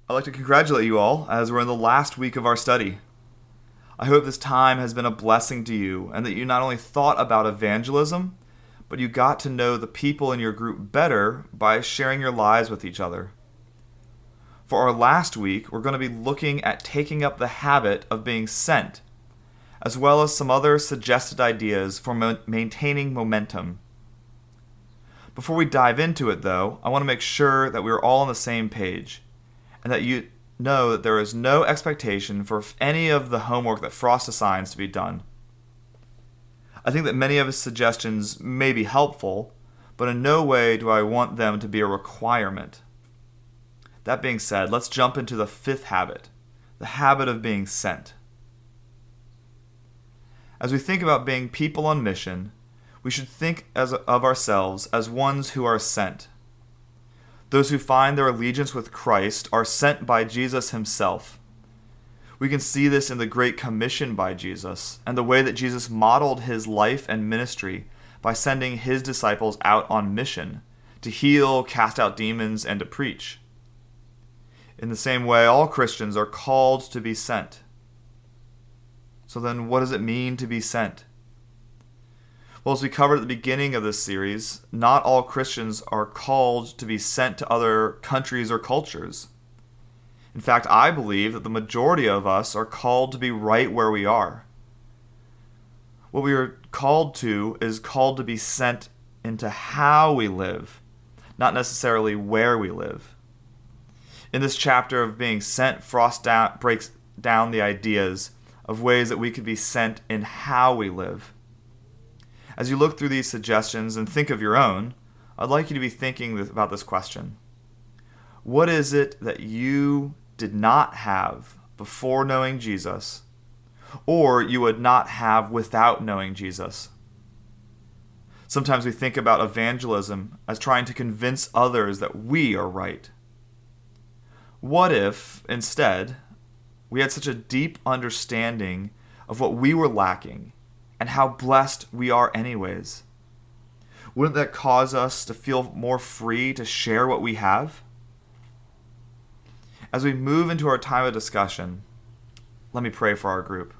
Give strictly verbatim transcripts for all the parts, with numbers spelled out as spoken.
I'd like to congratulate you all as we're in the last week of our study. I hope this time has been a blessing to you and that you not only thought about evangelism, but you got to know the people in your group better by sharing your lives with each other. For our last week, we're going to be looking at taking up the habit of being sent, as well as some other suggested ideas for mo- maintaining momentum. Before we dive into it, though, I want to make sure that we're all on the same page, and that you know that there is no expectation for any of the homework that Frost assigns to be done. I think that many of his suggestions may be helpful, but in no way do I want them to be a requirement. That being said, let's jump into the fifth habit, the habit of being sent. As we think about being people on mission, we should think as of ourselves as ones who are sent. Those who find their allegiance with Christ are sent by Jesus himself. We can see this in the Great Commission by Jesus and the way that Jesus modeled his life and ministry by sending his disciples out on mission to heal, cast out demons, and to preach. In the same way, all Christians are called to be sent. So then, what does it mean to be sent? Well, as we covered at the beginning of this series, not all Christians are called to be sent to other countries or cultures. In fact, I believe that the majority of us are called to be right where we are. What we are called to is called to be sent into how we live, not necessarily where we live. In this chapter of being sent, Frost down, breaks down the ideas of ways that we could be sent in how we live. As you look through these suggestions and think of your own, I'd like you to be thinking about this question. What is it that you did not have before knowing Jesus, or you would not have without knowing Jesus? Sometimes we think about evangelism as trying to convince others that we are right. What if, instead, we had such a deep understanding of what we were lacking and how blessed we are anyways? Wouldn't that cause us to feel more free to share what we have? As we move into our time of discussion, let me pray for our group.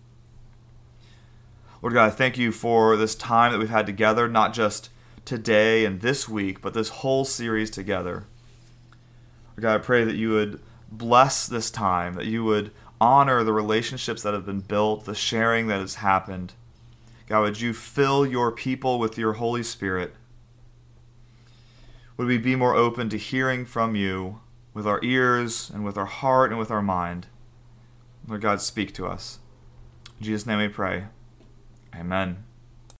Lord God, I thank you for this time that we've had together, not just today and this week, but this whole series together. Lord God, I pray that you would bless this time, that you would honor the relationships that have been built, the sharing that has happened. God, would you fill your people with your Holy Spirit? Would we be more open to hearing from you with our ears and with our heart and with our mind? Lord God, speak to us. In Jesus' name we pray. Amen.